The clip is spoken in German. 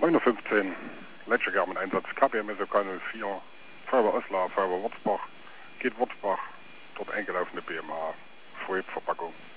9:15 Uhr, Leitschengerben im Einsatz, KPMS OK04, Feuerwehr Oslar, Feuerwehr Wurzbach, geht Wurzbach, dort eingelaufene BMH, Feuerverpackung.